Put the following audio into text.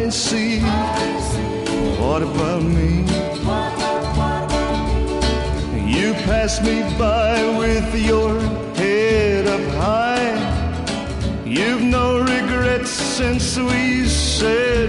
see. What about me? You pass me by with your head up high. You've no regrets since we said